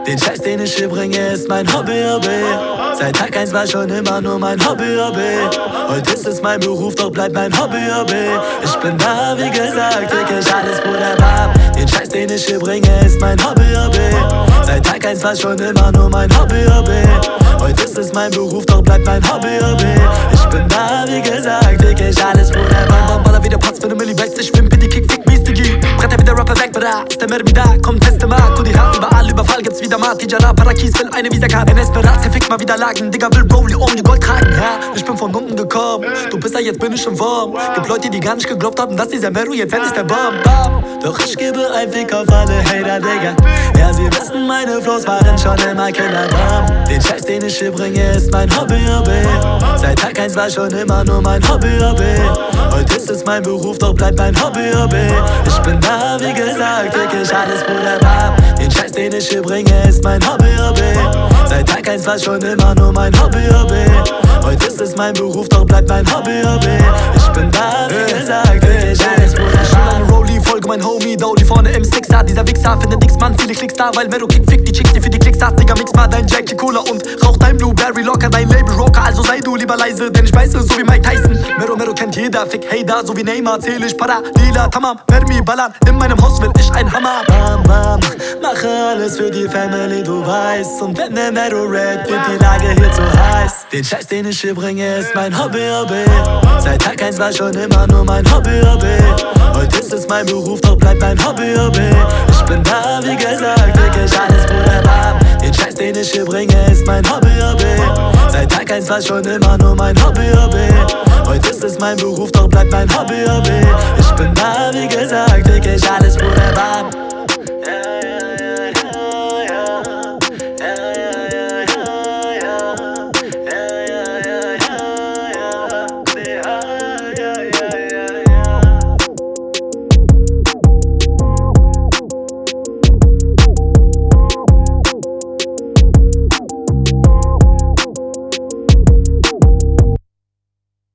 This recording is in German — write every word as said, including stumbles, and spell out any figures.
Den Scheiß, den ich hier bringe, ist mein Hobby, Hobby. Seit Tag eins war schon immer nur mein Hobby, Hobby. Heute ist es mein Beruf, doch bleibt mein Hobby, Hobby. Ich bin da, wie gesagt, wirklich alles wunderbar. Den Scheiß, den ich hier bringe, ist mein Hobby, Hobby. Seit Tag eins war schon immer nur mein Hobby, Hobby. Heute ist es mein Beruf, doch bleibt mein Hobby, Hobby. Ich bin da, wie gesagt, wirklich alles wunderbar. Baller wieder Patz für ne Milli, weißt du, schwimmt in die Kick, fick, mies, Digi. Bretter wie der Rapper weg, bra, ist der Mer wieder, komm, teste Mark. Und die Hand überall, überfall gibt's wieder Marti, Jana, Parakis, will eine Visa-Karte. N S Berat, zerfickt mal wieder Lagen, Digga, will Rolli um die Gold tragen, ja. Ich bin von unten gekommen, du bist ja, jetzt bin ich im Wurm. Gibt Leute, die gar nicht geglaubt haben, dass dieser Meru jetzt endlich der Bam, Bam. Doch ich gebe ein Fick auf alle Hater, Digga. Ja, sie wissen, meine Flows waren schon immer Killer, Bam. Den Scheiß, den ich hier bringe, ist mein Hobby, Hobby. Seit Tag eins war schon immer nur mein Hobby, Hobby. Heute ist es mein Beruf, doch bleibt mein Hobby, Hobby. Ich bin da, wie gesagt, wirklich alles wunderbar. Den Scheiß, den ich hier bringe, ist mein Hobby, Hobby. Seit Tag eins war schon immer nur mein Hobby, Hobby. Heute ist es mein Beruf, doch bleibt mein Hobby, Hobby. Ich bin da, wie gesagt, wirklich alles wunderbar. Rolli, folge mein Homie, Dowdy vorne im Sixer. Dieser Wichser findet nix, Mann, viele Klicks da, weil Mero Kick fickt die Chicks, die für die Klicks hast. Digga, mix mal dein Jackie Cola und rauch dein Blueberry locker, dein Label Rocker. Also sei du lieber leise, denn ich beiße so wie Mike Tyson. Mero, Mero kennt jeder, fick Hater, so wie Neymar. Zähl ich para, lila, tamam, Mermi, ballern. In meinem Haus will ich ein Hammer. Bam, bam, mache alles für die Family, du weißt. Und wenn der Mero red, wird die Lage hier zu heiß. Den Scheiß, den ich hier bringe, ist mein Hobby, Hobby. Seit Tag eins war schon immer nur mein Hobby, Hobby. Heute ist es mein Beruf, doch bleibt mein Hobby, Hobby. Ich bin da, wie gesagt, wirklich alles wunderbar. Den Scheiß, den ich hier bringe, ist mein Hobby, Hobby. Seit Tag eins war schon immer nur mein Hobby, Hobby. Heute ist es mein Beruf, doch bleibt mein Hobby, Hobby. Ich bin da, wie gesagt, wirklich alles